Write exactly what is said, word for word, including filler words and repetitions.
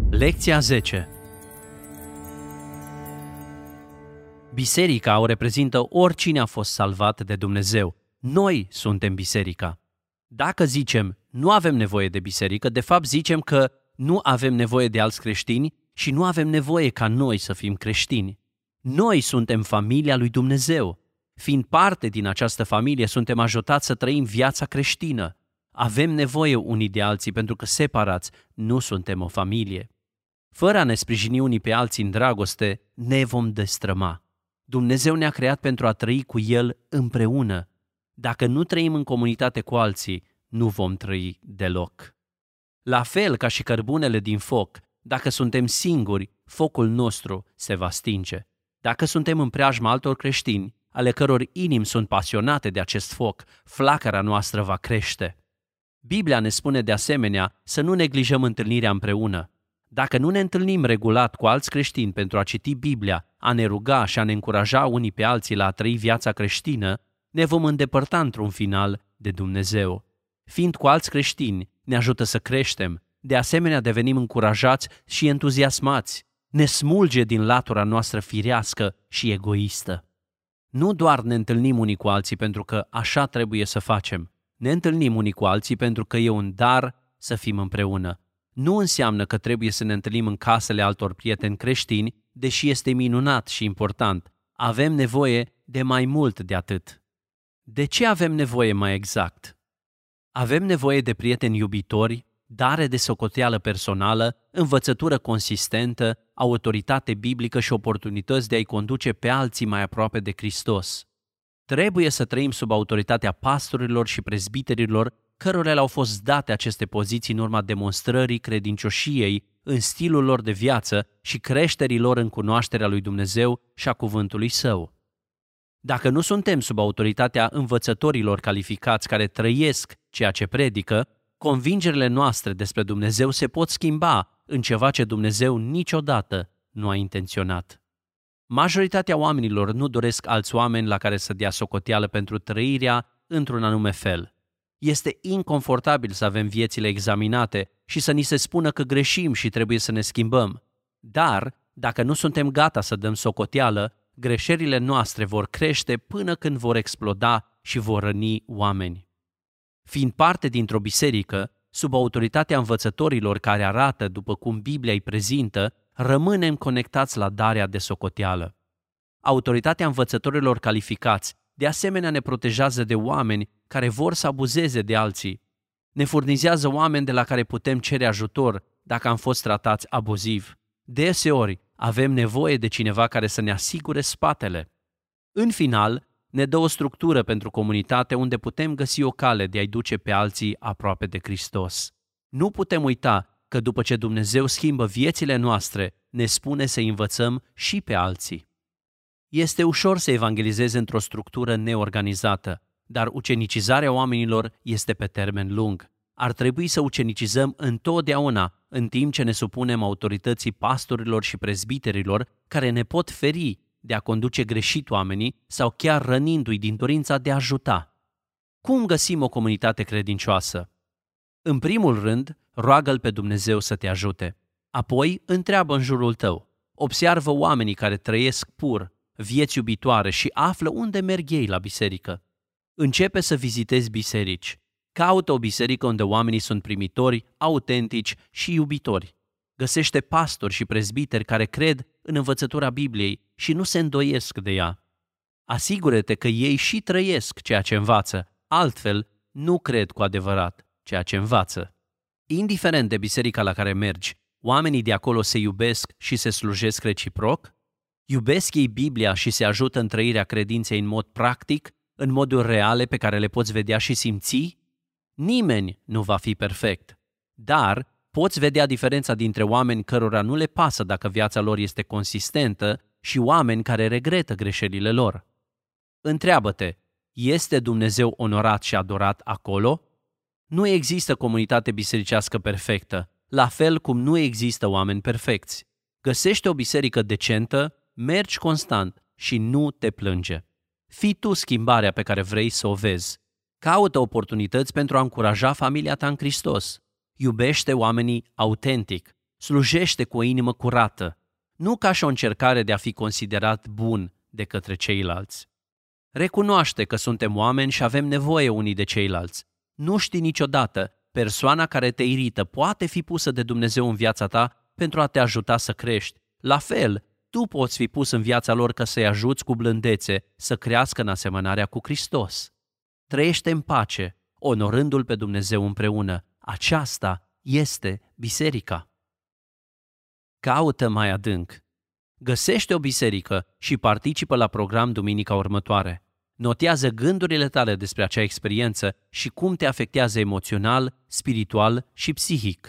Lecția zece. Biserica o reprezintă oricine a fost salvat de Dumnezeu. Noi suntem biserica. Dacă zicem nu avem nevoie de biserică, de fapt zicem că nu avem nevoie de alți creștini și nu avem nevoie ca noi să fim creștini. Noi suntem familia lui Dumnezeu. Fiind parte din această familie, suntem ajutați să trăim viața creștină. Avem nevoie unii de alții pentru că separați nu suntem o familie. Fără a ne sprijini unii pe alții în dragoste, ne vom destrăma. Dumnezeu ne-a creat pentru a trăi cu El împreună. Dacă nu trăim în comunitate cu alții, nu vom trăi deloc. La fel ca și cărbunele din foc, dacă suntem singuri, focul nostru se va stinge. Dacă suntem în preajma altor creștini, ale căror inimi sunt pasionate de acest foc, flacăra noastră va crește. Biblia ne spune de asemenea să nu neglijăm întâlnirea împreună. Dacă nu ne întâlnim regulat cu alți creștini pentru a citi Biblia, a ne ruga și a ne încuraja unii pe alții la a trăi viața creștină, ne vom îndepărta într-un final de Dumnezeu. Fiind cu alți creștini, ne ajută să creștem, de asemenea devenim încurajați și entuziasmați, ne smulge din latura noastră firească și egoistă. Nu doar ne întâlnim unii cu alții pentru că așa trebuie să facem, ne întâlnim unii cu alții pentru că e un dar să fim împreună. Nu înseamnă că trebuie să ne întâlnim în casele altor prieteni creștini, deși este minunat și important. Avem nevoie de mai mult de atât. De ce avem nevoie mai exact? Avem nevoie de prieteni iubitori, dare de socoteală personală, învățătură consistentă, autoritate biblică și oportunități de a-i conduce pe alții mai aproape de Hristos. Trebuie să trăim sub autoritatea pastorilor și prezbiterilor cărora le-au fost date aceste poziții în urma demonstrării credincioșiei în stilul lor de viață și creșterii lor în cunoașterea lui Dumnezeu și a cuvântului Său. Dacă nu suntem sub autoritatea învățătorilor calificați care trăiesc ceea ce predică, convingerile noastre despre Dumnezeu se pot schimba în ceva ce Dumnezeu niciodată nu a intenționat. Majoritatea oamenilor nu doresc alți oameni la care să dea socoteală pentru trăirea într-un anume fel. Este inconfortabil să avem viețile examinate și să ni se spună că greșim și trebuie să ne schimbăm. Dar, dacă nu suntem gata să dăm socoteală, greșelile noastre vor crește până când vor exploda și vor răni oameni. Fiind parte dintr-o biserică, sub autoritatea învățătorilor care arată după cum Biblia îi prezintă, rămânem conectați la darea de socoteală. Autoritatea învățătorilor calificați de asemenea ne protejează de oameni care vor să abuzeze de alții. Ne furnizează oameni de la care putem cere ajutor dacă am fost tratați abuziv. Deseori avem nevoie de cineva care să ne asigure spatele. În final, ne dă o structură pentru comunitate unde putem găsi o cale de a-i duce pe alții aproape de Hristos. Nu putem uita că după ce Dumnezeu schimbă viețile noastre, ne spune să învățăm și pe alții. Este ușor să evangelizezi într-o structură neorganizată, dar ucenicizarea oamenilor este pe termen lung. Ar trebui să ucenicizăm întotdeauna, în timp ce ne supunem autorității pastorilor și prezbiterilor care ne pot feri de a conduce greșit oamenii sau chiar rănindu-i din dorința de a ajuta. Cum găsim o comunitate credincioasă? În primul rând, roagă-L pe Dumnezeu să te ajute. Apoi, întreabă în jurul tău. Observă oamenii care trăiesc pur, vieți iubitoare și află unde merg ei la biserică. Începe să vizitezi biserici. Caută o biserică unde oamenii sunt primitori, autentici și iubitori. Găsește pastori și prezbiteri care cred în învățătura Bibliei și nu se îndoiesc de ea. Asigură-te că ei și trăiesc ceea ce învață, altfel nu cred cu adevărat ceea ce învață. Indiferent de biserica la care mergi, oamenii de acolo se iubesc și se slujesc reciproc? Iubesc ei Biblia și se ajută în trăirea credinței în mod practic, în moduri reale pe care le poți vedea și simți? Nimeni nu va fi perfect, dar poți vedea diferența dintre oameni cărora nu le pasă dacă viața lor este consistentă și oameni care regretă greșelile lor. Întreabă-te, este Dumnezeu onorat și adorat acolo? Nu există comunitate bisericească perfectă, la fel cum nu există oameni perfecți. Găsește o biserică decentă, mergi constant și nu te plânge. Fii tu schimbarea pe care vrei să o vezi. Caută oportunități pentru a încuraja familia ta în Hristos. Iubește oamenii autentic. Slujește cu o inimă curată, nu ca și o încercare de a fi considerat bun de către ceilalți. Recunoaște că suntem oameni și avem nevoie unii de ceilalți. Nu știi niciodată, persoana care te irită poate fi pusă de Dumnezeu în viața ta pentru a te ajuta să crești. La fel, tu poți fi pus în viața lor ca să-i ajuți cu blândețe să crească în asemănarea cu Hristos. Trăiește în pace, onorându-L pe Dumnezeu împreună. Aceasta este biserica. Caută mai adânc. Găsește o biserică și participă la program duminica următoare. Notează gândurile tale despre acea experiență și cum te afectează emoțional, spiritual și psihic.